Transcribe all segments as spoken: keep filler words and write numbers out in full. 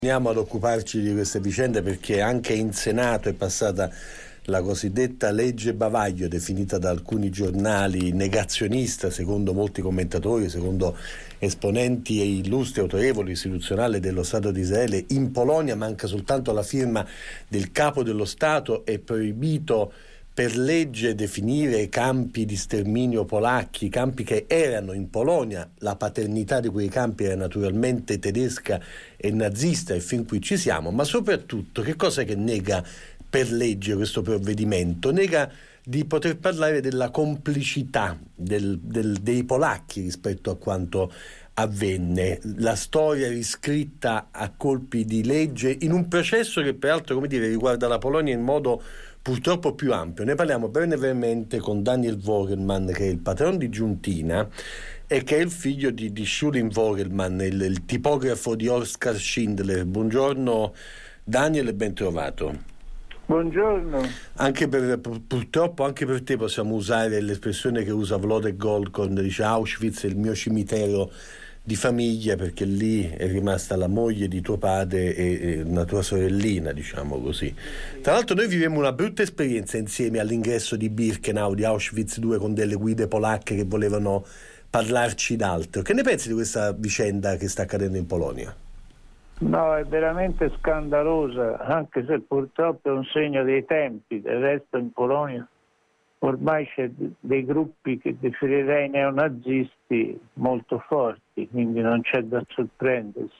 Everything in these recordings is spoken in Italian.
Andiamo ad occuparci di queste vicende perché anche in Senato è passata la cosiddetta legge bavaglio, definita da alcuni giornali negazionista, secondo molti commentatori, secondo esponenti e illustri autorevoli istituzionali dello Stato di Israele. In Polonia manca soltanto la firma del capo dello Stato, è proibito per legge definire campi di sterminio polacchi, campi che erano in Polonia. La paternità di quei campi era naturalmente tedesca e nazista, e fin qui ci siamo. Ma soprattutto, che cosa che nega per legge questo provvedimento? Nega di poter parlare della complicità del, del, dei polacchi rispetto a quanto avvenne, la storia riscritta a colpi di legge in un processo che peraltro, come dire, riguarda la Polonia in modo purtroppo più ampio. Ne parliamo brevemente con Daniel Vogelmann, che è il patron di Giuntina e che è il figlio di, di Schulin Vogelmann, il, il tipografo di Oskar Schindler. Buongiorno Daniel e ben trovato. Buongiorno. Anche per, purtroppo anche per te possiamo usare l'espressione che usa Wlodek Golkon, dice Auschwitz è il mio cimitero di famiglia, perché lì è rimasta la moglie di tuo padre e, e una tua sorellina, diciamo così. Tra l'altro noi vivemmo una brutta esperienza insieme all'ingresso di Birkenau, di Auschwitz due, con delle guide polacche che volevano parlarci d'altro. Che ne pensi di questa vicenda che sta accadendo in Polonia? No, è veramente scandalosa, anche se purtroppo è un segno dei tempi. Del resto in Polonia ormai c'è dei gruppi che definirei neonazisti molto forti, quindi non c'è da sorprendersi.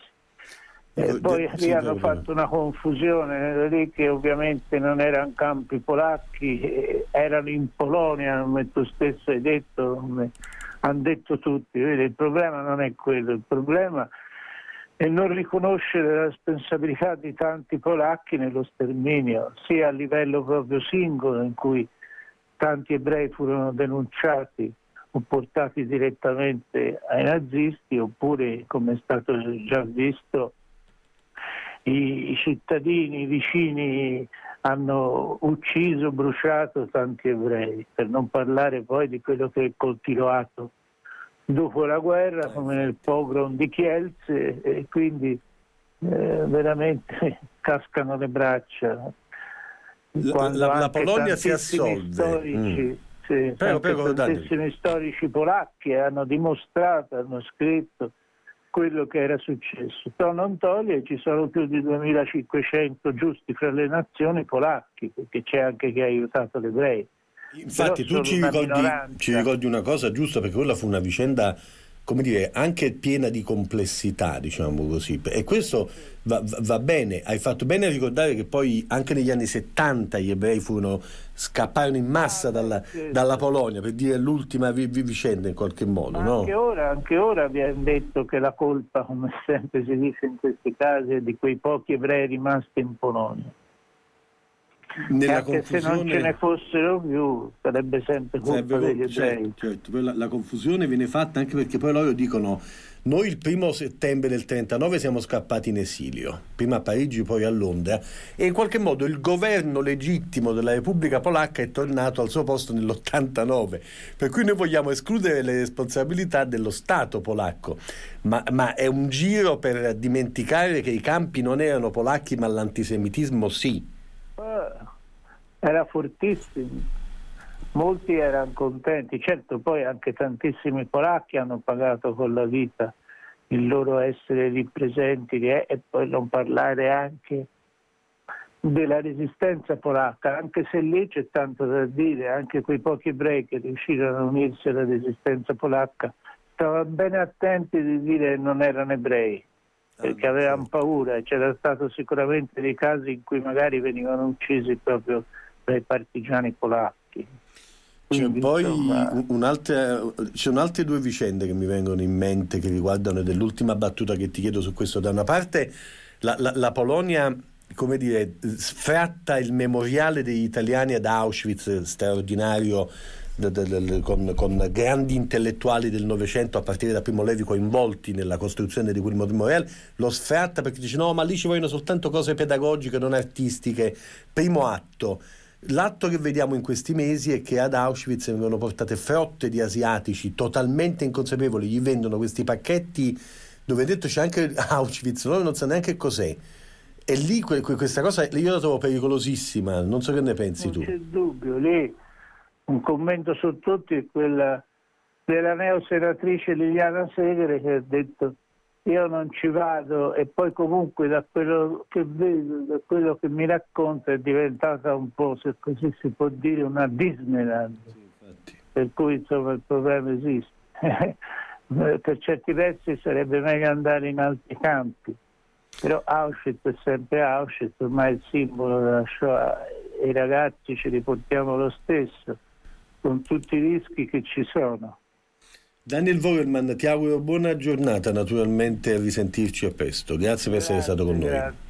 E poi lì sì, hanno fatto una confusione, lì che ovviamente non erano campi polacchi, erano in Polonia, come tu stesso hai detto, come hanno detto tutti. Vedi, il problema non è quello, il problema è non riconoscere la responsabilità di tanti polacchi nello sterminio, sia a livello proprio singolo, in cui tanti ebrei furono denunciati o portati direttamente ai nazisti, oppure, come è stato già visto, i, i cittadini vicini hanno ucciso, bruciato tanti ebrei, per non parlare poi di quello che è continuato dopo la guerra, come nel pogrom di Kielce, e quindi eh, veramente cascano le braccia. La, la, la Polonia si assolve. Storici, mm. sì, però, però, tantissimi storici polacchi hanno dimostrato, hanno scritto quello che era successo. Però non toglie, ci sono più di duemilacinquecento giusti fra le nazioni polacchi, perché c'è anche chi ha aiutato gli ebrei. Infatti tu ci ricordi, ci ricordi una cosa, giusto, perché quella fu una vicenda, come dire, anche piena di complessità, diciamo così, e questo va, va bene. Hai fatto bene a ricordare che poi anche negli anni settanta gli ebrei furono scapparono in massa dalla, dalla Polonia, per dire l'ultima vi, vi vicenda in qualche modo. Ma no? Anche ora, anche ora viene detto che la colpa, come sempre si dice in questi casi, è di quei pochi ebrei rimasti in Polonia. Nella anche confusione... se non ce ne fossero più, sarebbe sempre colpa sarebbe, degli ebrei. Certo, certo. La, la confusione viene fatta anche perché poi loro dicono: noi il primo settembre del trentanove siamo scappati in esilio, prima a Parigi poi a Londra, e in qualche modo il governo legittimo della Repubblica Polacca è tornato al suo posto nell'ottantanove, per cui noi vogliamo escludere le responsabilità dello Stato polacco, ma, ma è un giro per dimenticare che i campi non erano polacchi ma l'antisemitismo sì. Era fortissimo, molti erano contenti, certo poi anche tantissimi polacchi hanno pagato con la vita il loro essere lì presenti, eh, e poi non parlare anche della resistenza polacca, anche se lì c'è tanto da dire, anche quei pochi ebrei che riuscirono a unirsi alla resistenza polacca stavano bene attenti di dire che non erano ebrei, perché avevano paura, e c'era stato sicuramente dei casi in cui magari venivano uccisi proprio dai partigiani polacchi. Quindi, c'è poi insomma... un'altra, c'è un'altre due vicende che mi vengono in mente, che riguardano, dell'ultima battuta che ti chiedo su questo. Da una parte la, la, la Polonia, come dire, sfratta il memoriale degli italiani ad Auschwitz, straordinario, Con, con grandi intellettuali del Novecento, a partire da Primo Levi, coinvolti nella costruzione di quel memoriale, lo sfratta perché dice no, ma lì ci vogliono soltanto cose pedagogiche, non artistiche. Primo atto. L'atto che vediamo in questi mesi è che ad Auschwitz vengono portate frotte di asiatici totalmente inconsapevoli, gli vendono questi pacchetti dove hai detto c'è anche Auschwitz, noi non sa neanche cos'è. E lì que- que- questa cosa io la trovo pericolosissima, non so che ne pensi non tu. Non c'è dubbio, lì un commento su tutti è quella della neosenatrice Liliana Segre, che ha detto: io non ci vado, e poi comunque da quello che vedo, da quello che mi racconta, è diventata un po', se così si può dire, una Disneyland. Sì, per cui insomma il problema esiste. Per certi versi sarebbe meglio andare in altri campi, però Auschwitz è sempre Auschwitz, ormai è il simbolo della Shoah, e i ragazzi ce li portiamo lo stesso, con tutti i rischi che ci sono. Daniel Vogelmann, ti auguro buona giornata, naturalmente a risentirci a presto. Grazie per grazie, essere stato con noi. Grazie.